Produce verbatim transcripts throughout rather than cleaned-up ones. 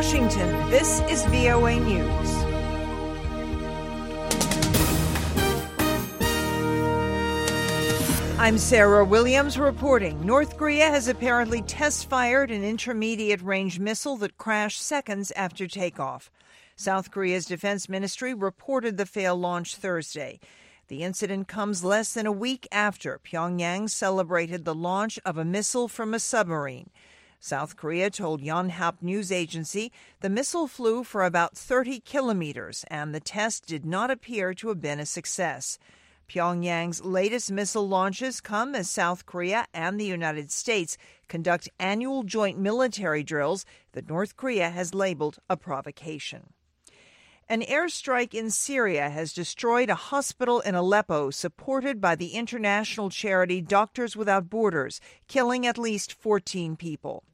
Washington, this is V O A News. I'm Sarah Williams reporting. North Korea has apparently test-fired an intermediate-range missile that crashed seconds after takeoff. South Korea's defense ministry reported the failed launch Thursday. The incident comes less than a week after Pyongyang celebrated the launch of a missile from a submarine. South Korea told Yonhap news agency the missile flew for about thirty kilometers and the test did not appear to have been a success. Pyongyang's latest missile launches come as South Korea and the United States conduct annual joint military drills that North Korea has labeled a provocation. An airstrike in Syria has destroyed a hospital in Aleppo supported by the international charity Doctors Without Borders, killing at least fourteen people.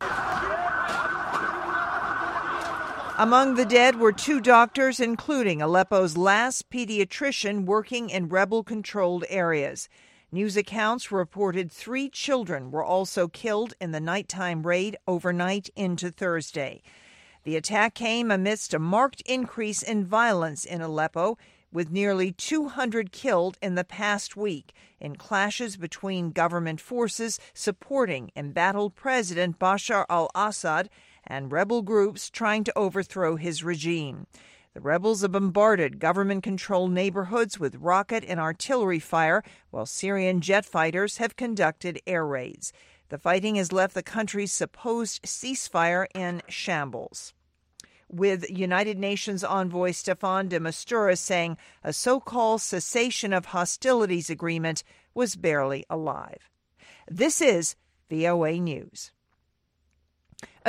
Among the dead were two doctors, including Aleppo's last pediatrician working in rebel-controlled areas. News accounts reported three children were also killed in the nighttime raid overnight into Thursday. The attack came amidst a marked increase in violence in Aleppo, with nearly two hundred killed in the past week in clashes between government forces supporting embattled President Bashar al-Assad and rebel groups trying to overthrow his regime. The rebels have bombarded government-controlled neighborhoods with rocket and artillery fire, while Syrian jet fighters have conducted air raids. The fighting has left the country's supposed ceasefire in shambles, with United Nations envoy Staffan de Mistura saying a so-called cessation of hostilities agreement was barely alive. This is V O A News.